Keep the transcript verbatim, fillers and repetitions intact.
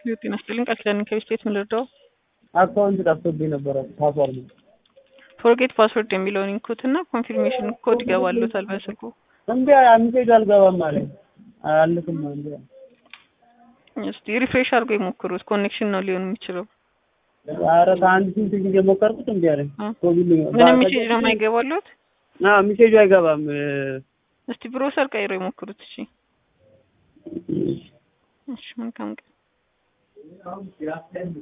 ዩቲን አስተልን ቀጥለን ከስቴት ምን ልርዳው? አካውንት ጠፍቶብኝ ነበር ፓስወርድ ፎርጌት ፓስወርድ የሚለውን ኢንኩት እና ኮንፊርሜሽን ኮድ ይገባሉታል በስልኩ። እንዴ አምሴጅ አልገባም ማለት አልልክም እንዴ። እስቲ ሪፍሬሽ አድርገው ይሞክሩት። ኮኔክሽን ነው ሊሆን የሚችለው። ኧረ ከአንድ ስንት ጊዜ ሞከርኩት እንዴ አለኝ። ኮቪድ ምንም ሜሴጅ ነው የማይገባሉት? አዎ ሜሴጁ አይገባም። እስቲ ብሮሰር ቀይሮ ይሞክሩት። እሺ እሺ መልካም ቀን።